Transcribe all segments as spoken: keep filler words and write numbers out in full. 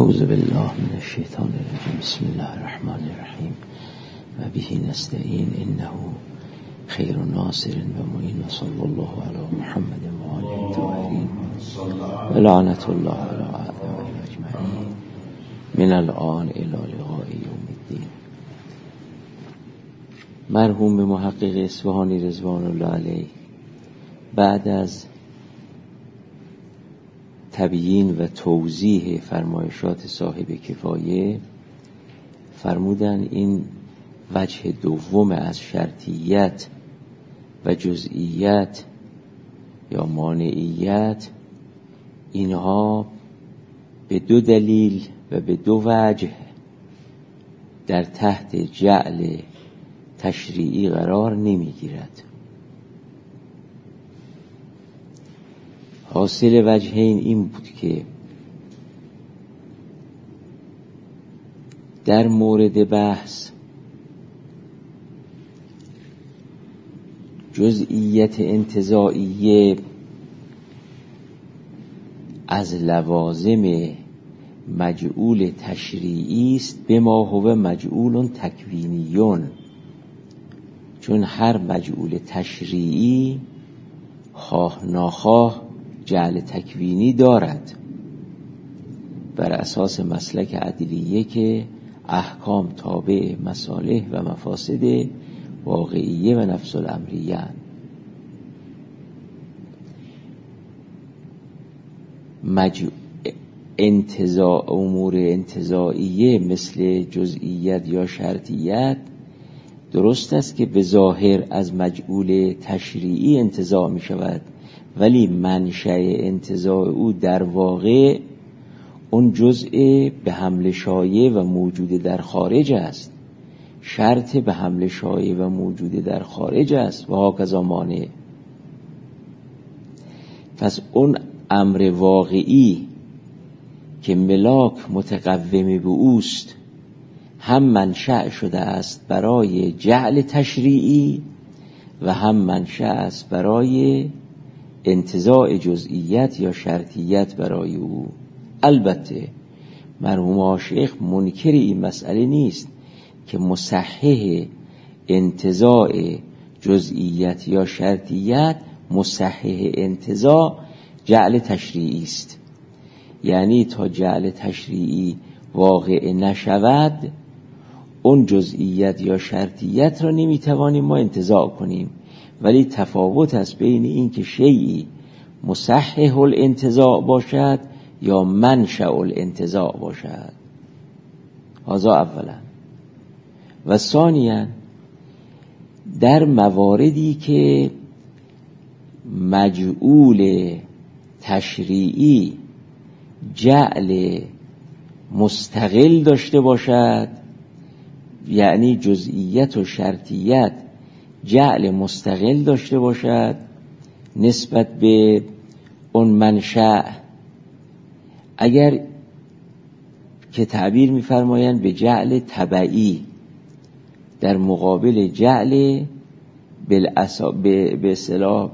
اعوذ بالله من الشیطان الرجیم. بسم الله الرحمن الرحیم و به نستعین انه خیر ناصر و معین و صلی الله علی محمد و آله الطاهرین و لعنت الله علی اعدائهم اجمعین من الآن الی لقاء یوم الدین. مرحوم محقق اصفهانی رضوان الله علیه بعد از تبیین و توضیح فرمایشات صاحب کفایه فرمودن این وجه دوم از شرطیت و جزئیت یا مانعیت، اینها به دو دلیل و به دو وجه در تحت جعل تشریعی قرار نمیگیرد. حاصل وجهین این بود که در مورد بحث جزئیت انتزاعیه از لوازم مجعول تشریعی است به ما هو مجعول تکوینیون، چون هر مجعول تشریعی خواه ناخواه جعل تکوینی دارد بر اساس مسلک عدلیه که احکام تابع مصالح و مفاسد واقعیه و نفس الامریه. مجعول انتزاع امور انتزاعیه مثل جزئیت یا شرطیت درست است که به ظاهر از مجعول تشریعی انتزاع می شود، ولی منشأ انتزاع او در واقع اون جزء به حمل شایع و موجود در خارج است، شرط به حمل شایع و موجود در خارج است و هاکذا مانع. پس اون امر واقعی که ملاک متقوم به اوست هم منشأ شده است برای جعل تشریعی و هم منشأ است برای انتزاع جزئیت یا شرطیت برای او. البته مرحوم عاشق منکر این مسئله نیست که مصحح انتزاع جزئیت یا شرطیت مصحح انتزاع جعل تشریعی است، یعنی تا جعل تشریعی واقع نشود اون جزئیت یا شرطیت را نمیتوانیم ما انتزاع کنیم، ولی تفاوت است بین این که شیئی مصحح الانتزاع باشد یا منشأ الانتزاع باشد. هذا اولا. و ثانیا در مواردی که مجعول تشریعی جعل مستقل داشته باشد، یعنی جزئیت و شرطیت جعل مستقل داشته باشد نسبت به اون منشأ، اگر که تعبیر می‌فرمایند به جعل تبعی در مقابل جعل بالاسا به اصطلاح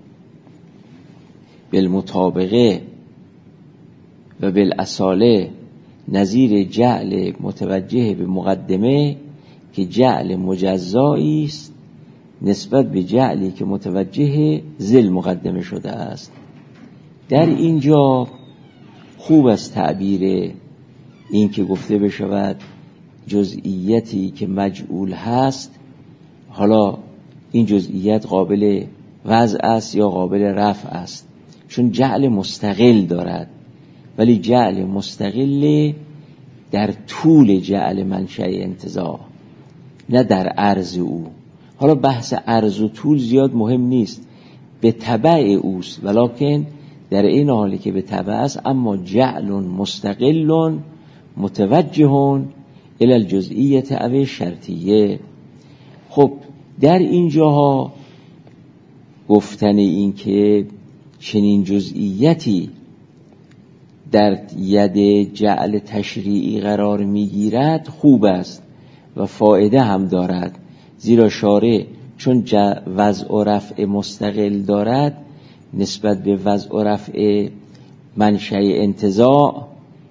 بالمطابقه و بالاصاله، نظیر جعل متوجه به مقدمه که جعل مجزایی است نسبت به جعلی که متوجه ذل مقدمه شده است. در اینجا خوب است تعبیر این که گفته بشود جزئیتی که مجعول هست، حالا این جزئیت قابل وضع است یا قابل رفع است، چون جعل مستقل دارد، ولی جعل مستقل در طول جعل منشأ انتزاع نه در عرض او. حالا بحث عرض و طول زیاد مهم نیست، به تبع اوست، ولکن در این حالی که به تبع است اما جعل مستقل متوجه الی الجزئیه او شرطیه. خب در اینجاها گفتن این که چنین جزئیتی در ید جعل تشریعی قرار میگیرد خوب است و فایده هم دارد، زیرا شارع چون وضع و رفع مستقل دارد نسبت به وضع و رفع منشأ انتزاع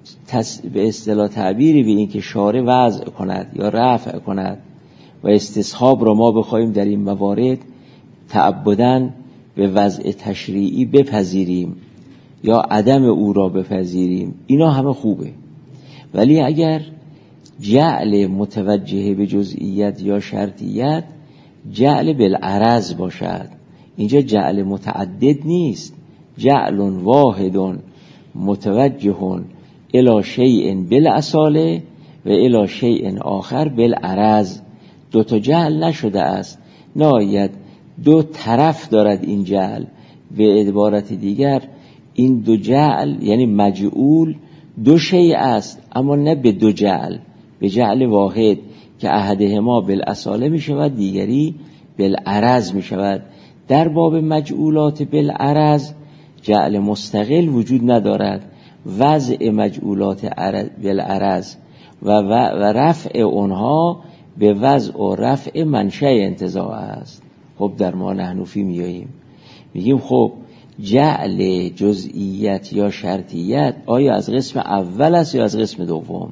به اصطلاح تعبیری به این که شارع وضع کند یا رفع کند و استصحاب را ما بخوایم در این موارد تعبداً به وضع تشریعی بپذیریم یا عدم او را بپذیریم، اینا همه خوبه. ولی اگر جعل متوجه به جزئیت یا شرطیت جعل بالعرض باشد، اینجا جعل متعدد نیست، جعل واحد متوجه الی شیء بالاصاله و الی شیء آخر بالعرض. دو تا جعل نشده است، ناید دو طرف دارد این جعل. به عبارت دیگر این دو جعل یعنی مجعول دو شیء است، اما نه به دو جعل، به جعل واحد که احدهما بالاصاله می شود دیگری بالعرض می شود. در باب مجعولات بالعرض جعل مستقل وجود ندارد، وضع مجعولات بالعرض و, و رفع اونها به وضع و رفع منشأ انتزاع است. خب در ما نحنفی میاییم میگیم خب جعل جزئیت یا شرطیت آیا از قسم اول است یا از قسم دوم؟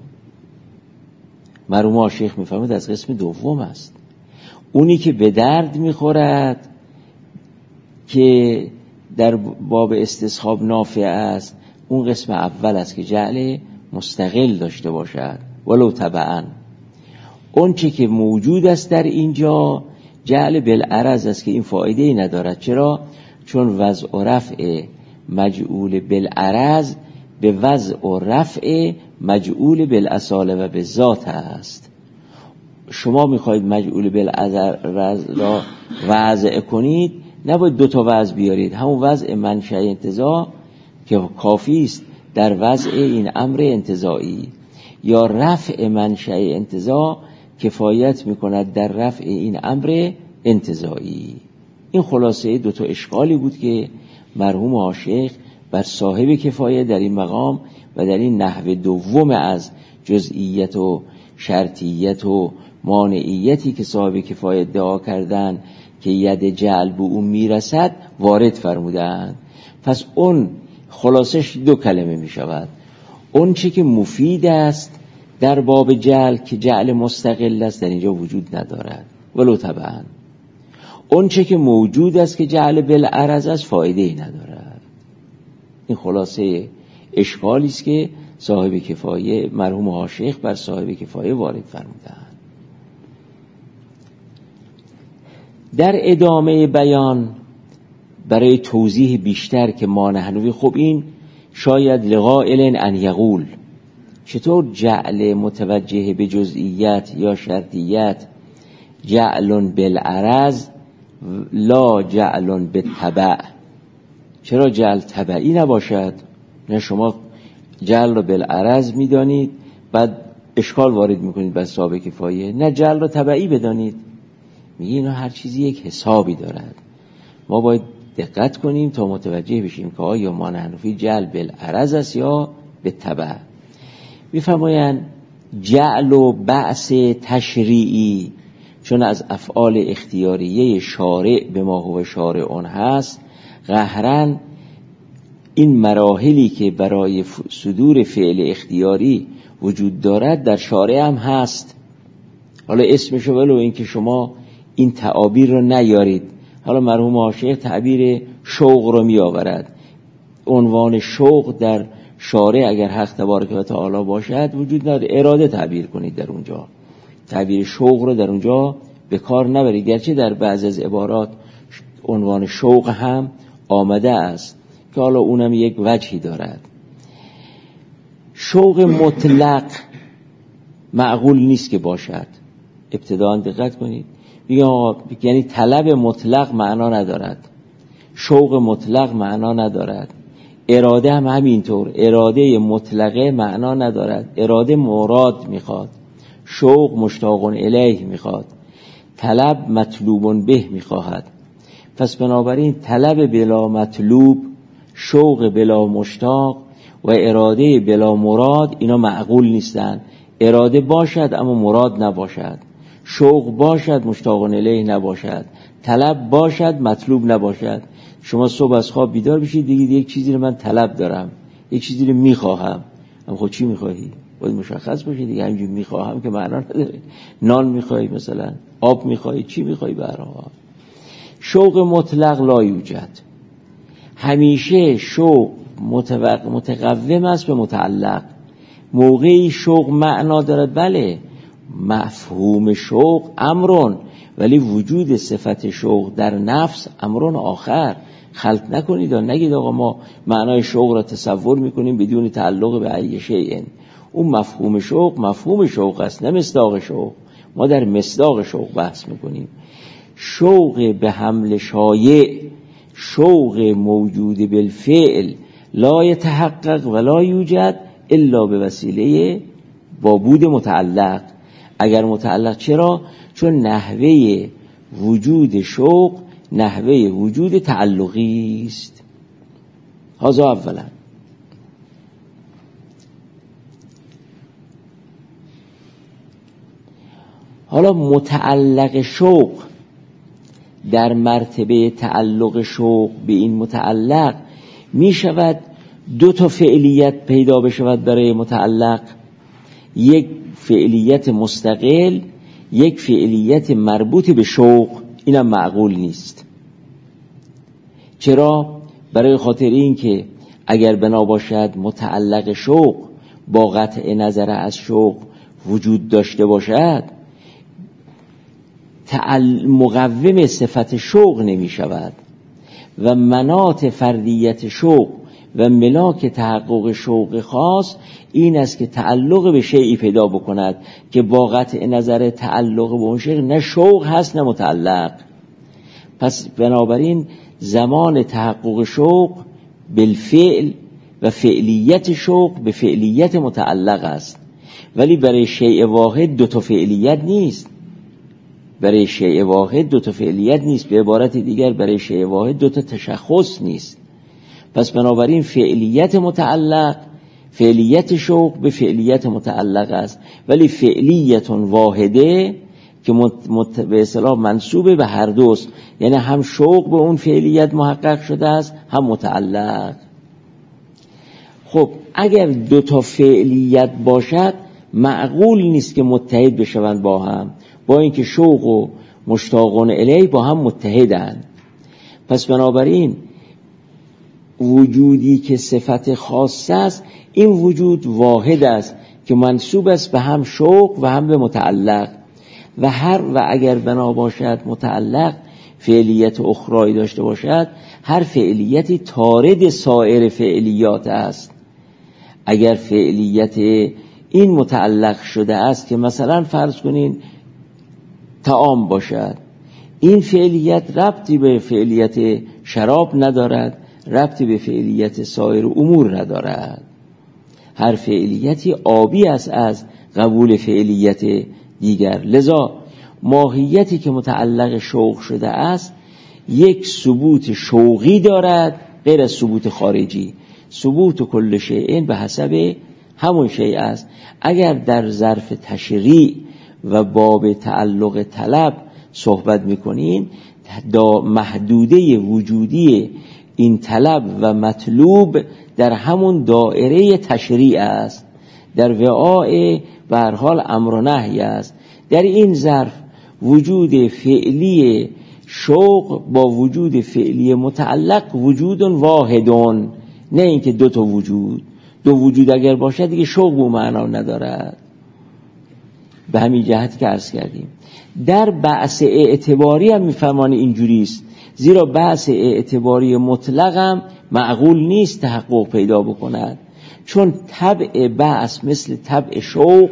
مرحوم شیخ میفهمد از قسم دوم است. اونی که به درد میخورد که در باب استصحاب نافع است اون قسم اول است که جعل مستقل داشته باشد ولو تبعاً. اون چی که موجود است در اینجا جعل بالعرض است که این فایده ای ندارد. چرا؟ چون وضع و رفع مجعول بالعرض به وضع و رفع مجعول بالاصاله و به ذات است. شما میخواید مجعول بالعرض را وضع کنید، نباید دو تا وضع بیارید، همون وضع منشأ انتزاع که کافی است در وضع این امر انتزاعی، یا رفع منشأ انتزاع کفایت میکند در رفع این امر انتزاعی. این خلاصه دو تا اشکالی بود که مرحوم عاشق بر صاحب کفایه در این مقام و در این نحو دوم از جزئیت و شرطیت و مانعیتی که صاحب کفایه ادعا کردن که ید جعل به اون میرسد وارد فرمودند. پس اون خلاصش دو کلمه می شود. اون چی که مفید است در باب جعل که جعل مستقل است در اینجا وجود ندارد ولو طبعا. اون چی که موجود است که جعل بالعرض است فایده ای ندارد. این خلاصه اشکالی است که صاحب کفایه مرحوم عاشق بر صاحب کفایه وارد فرمودند. در ادامه بیان برای توضیح بیشتر که ما نحنوی، خب این شاید لقائل ان یقول چطور جعل متوجه به جزئیت یا شرطیت جعل بالعرض لا جعل بالتبع، چرا جعل تبعی نباشد؟ نه شما جعل رو بالعرض میدانید بعد اشکال وارد میکنید بر صاحب کفایه، نه جعل رو تبعی بدانید. میگه اینا هر چیزی یک حسابی دارد، ما باید دقت کنیم تا متوجه بشیم که آیا ما نحنفی جعل بالعرض است یا بالتبع. میفرمایند جعل و بعث تشریعی چون از افعال اختیاریه شارع به ما هو شارع اون هست، قهرن این مراحلی که برای صدور فعل اختیاری وجود دارد در شارع هم هست. حالا اسمشو ولو این که شما این تعابیر رو نیارید، حالا مرحوم عاشق تعبیر شوق رو می آورد. عنوان شوق در شارع اگر حق تبارک و تعالی باشد وجود نداره، اراده تعبیر کنید در اونجا، تعبیر شوق رو در اونجا به کار نبرید، گرچه در بعض از عبارات عنوان شوق هم آمده است که حالا اونم یک وجهی دارد. شوق مطلق معقول نیست که باشد. ابتداً دقت کنید، یعنی طلب مطلق معنا ندارد، شوق مطلق معنا ندارد، اراده هم همینطور، اراده مطلقه معنا ندارد. اراده مراد میخواد، شوق مشتاق الیه میخواد، طلب مطلوب به میخواهد. پس بنابراین طلب بلا مطلوب، شوق بلا مشتاق و اراده بلا مراد اینا معقول نیستند. اراده باشد اما مراد نباشد، شوق باشد مشتاق الیه نباشد، طلب باشد مطلوب نباشد. شما صبح از خواب بیدار بشید بگید یک چیزی رو من طلب دارم، یک چیزی رو میخواهم، اما خب چی میخواهی؟ باید مشخص باشه دیگه. همینجور میخواهم که معنا نداره. نان میخواهی مثلا، آب میخواهی، چی میخواهی؟ برها شوق مطلق لا یوجد. همیشه شوق متقوم است به متعلق. موقعی شوق معنا دارد بله، مفهوم شوق امرون، ولی وجود صفت شوق در نفس امرون آخر. خلط نکنید و نگید آقا ما معنای شوق را تصور میکنیم بدون تعلق به ای شیء. اون مفهوم شوق مفهوم شوق است، نه مصداق شوق. ما در مصداق شوق بحث میکنیم. شوق به حمل شایع، شوق موجود بالفعل، لا یتحقق ولا یوجد الا به وسیله با بود متعلق. اگر متعلق، چرا؟ چون نحوه وجود شوق نحوه وجود تعلقی است. هذا اولا. حالا متعلق شوق در مرتبه تعلق شوق به این متعلق می شود دو تا فعلیت پیدا بشود برای متعلق، یک فعلیت مستقل، یک فعلیت مربوط به شوق. اینم معقول نیست. چرا؟ برای خاطر این که اگر بنا باشد متعلق شوق با قطع نظر از شوق وجود داشته باشد، مقوم صفت شوق نمی شود و مناط فردیت شوق و ملاک تحقق شوق خاص این است که تعلق به شیئی پیدا بکند که با قطع نظر تعلق به اون شیء نه شوق هست نه متعلق. پس بنابراین زمان تحقق شوق بالفعل و فعلیت شوق به فعلیت متعلق است، ولی برای شیء واحد دو تا فعلیت نیست. برای شیء واحد دو تا فعلیت نیست. به عبارت دیگر برای شیء واحد دو تا تشخص نیست. پس بنابراین فعلیت متعلق، فعلیت شوق به فعلیت متعلق است، ولی فعلیت واحده که مت... به اصطلاح منسوبه به هر دوست، یعنی هم شوق به اون فعلیت محقق شده است هم متعلق. خب اگر دو تا فعلیت باشد معقول نیست که متحد بشوند با هم، با اینکه شوق و مشتاقون الیه با هم متحدند. پس بنابراین وجودی که صفت خاص است این وجود واحد است که منسوب است به هم شوق و هم به متعلق. و هر و اگر بنا باشد متعلق فعلیت اخرایی داشته باشد، هر فعلیتی طارد سایر فعلیات است. اگر فعلیت این متعلق شده است که مثلا فرض کنین طعام باشد، این فعلیت ربطی به فعلیت شراب ندارد، ربطی به فعلیت سایر امور ندارد. هر فعلیتی عابی است از قبول فعلیت دیگر. لذا ماهیتی که متعلق شوق شده است یک ثبوت شوقی دارد غیر از ثبوت خارجی. ثبوت کل شیء به حسب همون شیء است. اگر در ظرف تشریع و باب تعلق طلب صحبت میکنین، دا محدوده وجودی این طلب و مطلوب در همون دائره تشریع است، در وعاء به هر حال امر و نهی است. در این ظرف وجود فعلی شوق با وجود فعلی متعلق وجود واحدون، نه اینکه دو تا وجود. دو وجود اگر باشد دیگه شوق به معنا ندارد. به همین جهت که عرض کردیم. در بحث اعتباری هم میفهمان اینجوری است، زیرا بحث اعتباری مطلق هم معقول نیست تحقق پیدا بکند، چون طبع بحث مثل طبع شوق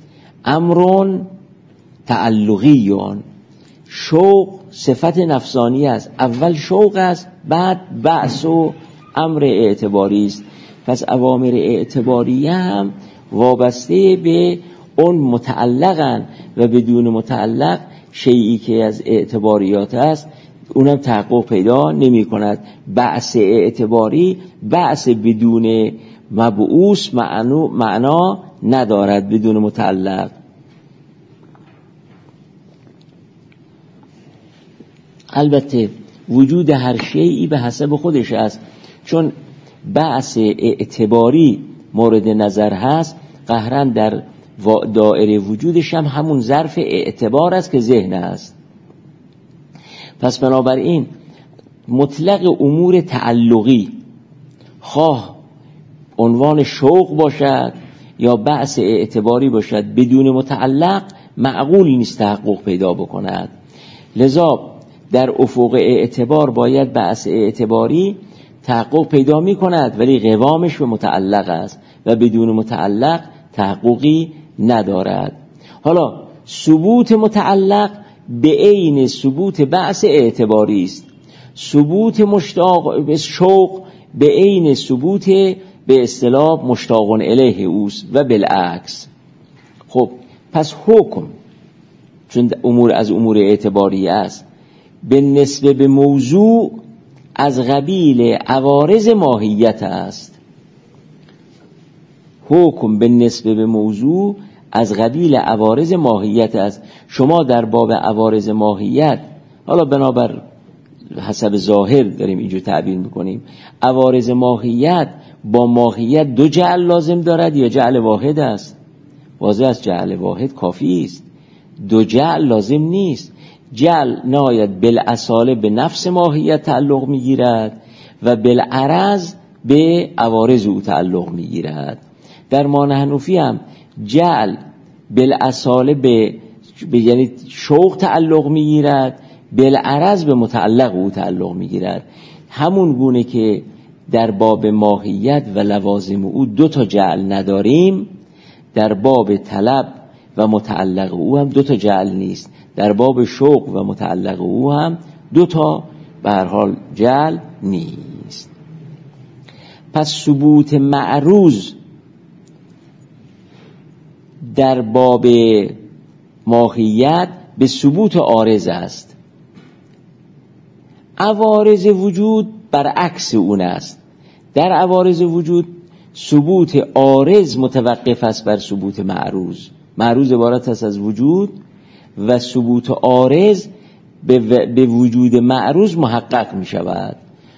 امرون تعلقیون. شوق صفت نفسانی است، اول شوق است بعد بحث و امر اعتباری است. پس اوامر اعتباری هم وابسته به اون متعلقن و بدون متعلق شیئی که از اعتباریات است اونم تحقق پیدا نمی کند. بحث اعتباری بحث بدون مبعوث معنا ندارد، بدون متعلق. البته وجود هر شیئی به حسب خودش است، چون بحث اعتباری مورد نظر هست قهرن در دائره وجودش هم همون ظرف اعتبار است که ذهن است. پس بنابراین مطلق امور تعلقی خواه عنوان شوق باشد یا بحث اعتباری باشد بدون متعلق معقول نیست تحقق پیدا بکند. لذا در افق اعتبار باید بحث اعتباری تحقق پیدا می کند ولی قوامش به متعلق است و بدون متعلق تحققی ندارد. حالا ثبوت متعلق به عین ثبوت بحث اعتباری است. ثبوت مشتاق شوق به عین ثبوت به اصطلاح مشتاق الیه اوست و بالعکس. خب پس حکم چون امور از امور اعتباری است به نسبت به موضوع از قبیل عوارض ماهیت است. حکم به نسبت به موضوع از قبیل عوارض ماهیت است. شما در باب عوارض ماهیت، حالا بنابر حسب ظاهر داریم اینجور تعبیر میکنیم، عوارض ماهیت با ماهیت دو جعل لازم دارد یا جعل واحد است؟ واضح است جعل واحد کافی است، دو جعل لازم نیست. جعل نهایت بالاصاله به نفس ماهیت تعلق میگیرد و بالعرض به عوارض او تعلق میگیرد. در مانحنفی هم جعل بالاصاله به, به یعنی شوق تعلق میگیرد، بالعرض به متعلق او تعلق میگیرد. همون گونه که در باب ماهیت و لوازم او دو تا جعل نداریم، در باب طلب و متعلق او هم دو تا جعل نیست. در باب شوق و متعلق او هم دو تا به هر حال جعل نیست. پس ثبوت معروض در باب ماهیت به ثبوت عارض است. عوارض وجود برعکس اون است. در عوارض وجود ثبوت عارض متوقف است بر ثبوت معروض. معروض عبارت است از وجود و ثبوت عارض به, و... به وجود معروض محقق می شود.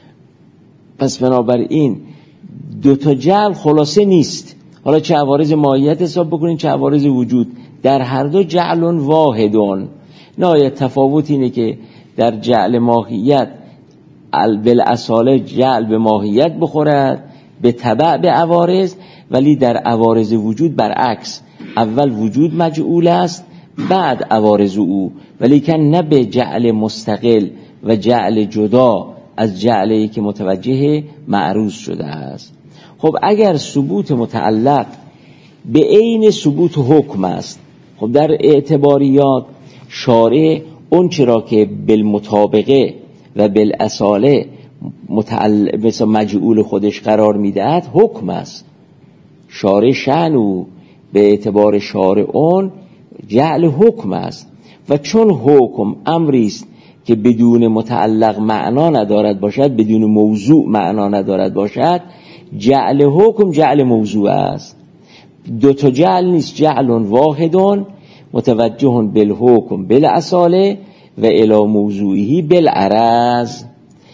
پس بنابراین دو تا جعل خلاصه نیست. حالا چه عوارض ماهیت حساب بکنین چه عوارض وجود، در هر دو جعل واحدون. نهایت تفاوت اینه که در جعل ماهیت بالاصاله جعل به ماهیت بخورد به تبع به عوارض، ولی در عوارض وجود برعکس، اول وجود مجعول است بعد عوارض او، ولی که نه به جعل مستقل و جعل جدا از جعلی که متوجه معروض شده است. خب اگر ثبوت متعلق به عین ثبوت حکم است، خب در اعتباریات شارع اون چرا که بالمطابقه و بالاصاله متعلق مثلا مجعول خودش قرار میدهد حکم است. شارع شأنو به اعتبار شارع اون جعل حکم است و چون حکم امری است که بدون متعلق معنا ندارد باشد، بدون موضوع معنا ندارد باشد، جعل حکم جعل موضوع است. دو تا جعل نیست، جعل واحدون متوجه بالحکم بالاصاله و الی موضوعی بالعرض.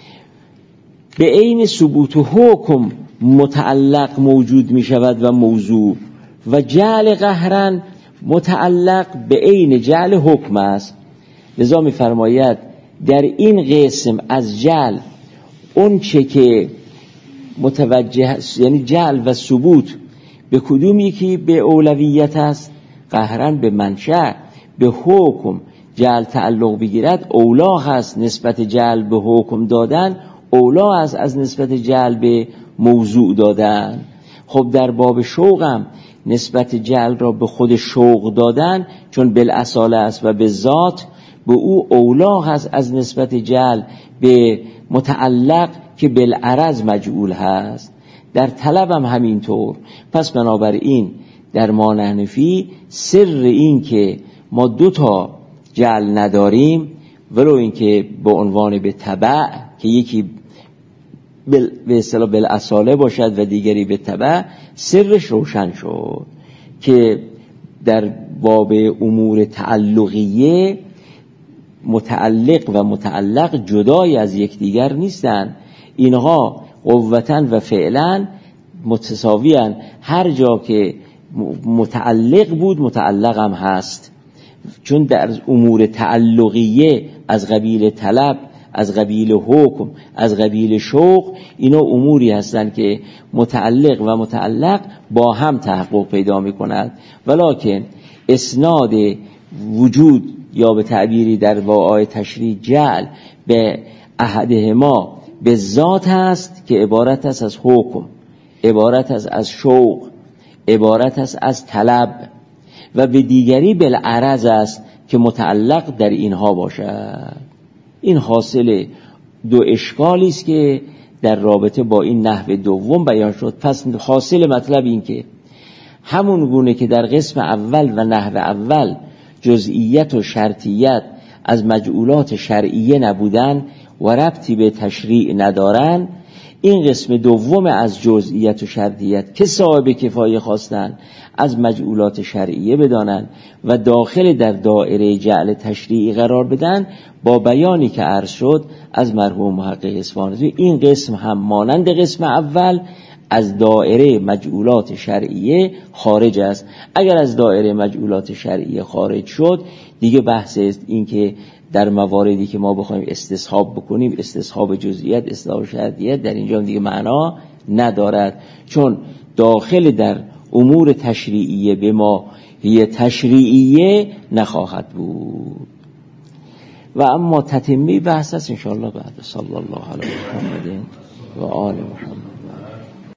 به عین ثبوت حکم متعلق موجود می شود و موضوع، و جعل قهرن متعلق به عین جعل حکم است. لذا می فرماید در این قسم از جعل اون چه که متوجه است، یعنی جعل و ثبوت به کدوم یکی به اولویت است؟ قهرن به منشأ به حکم جعل تعلق بگیرد اولا هست نسبت جعل به حکم دادن، اولا است از نسبت جعل به موضوع دادن. خب در باب شوقم نسبت جعل را به خود شوق دادن چون بالاصاله است و به ذات به او اولا هست از نسبت جعل به متعلق که بالعرض مجعول هست. در طلب هم همینطور. پس بنابراین در مانحنفی سر این که ما دو تا جعل نداریم، ولو این که به عنوان به تبع که یکی به اصطلاح بالاصاله باشد و دیگری به تبع، سرش روشن شد که در باب امور تعلقیه متعلق و متعلق جدای از یکدیگر نیستند. اینها قوتاً و فعلاً متساوی هن. هر جا که متعلق بود متعلق هم هست، چون در امور تعلقیه از قبیل طلب، از قبیل حکم، از قبیل شوق، اینا اموری هستند که متعلق و متعلق با هم تحقق پیدا می کند. ولکن اسناد وجود یا به تعبیری در واقع تشریع جعل به احدهما به ذات است که عبارت است از حکم، عبارت است از شوق، عبارت است از طلب، و به دیگری بالعرض است که متعلق در اینها باشد. این حاصل دو اشکالی است که در رابطه با این نحو دوم بیان شد. پس حاصل مطلب این که همون گونه که در قسم اول و نحو اول جزئیت و شرطیت از مجعولات شرعیه نبودن و ربطی به تشریع ندارن، این قسم دوم از جزئیت و شرطیت که صاحب کفایه خواستن از مجعولات شرعیه بدانن و داخل در دایره جعل تشریعی قرار بدن، با بیانی که عرض شد از مرحوم محقق اصفهانی، این قسم هم مانند قسم اول از دایره مجعولات شرعیه خارج است. اگر از دایره مجعولات شرعیه خارج شد دیگه بحث است این که در مواردی که ما بخوایم استصحاب بکنیم، استصحاب جزئیت، استصحاب شرطیت، در اینجا دیگه معنا ندارد، چون داخل در امور تشریعیه به ما هی تشریعیه نخواهد بود. و اما تتمی بحث است انشاءالله بعد. صلی الله علیه محمد و آل محمد.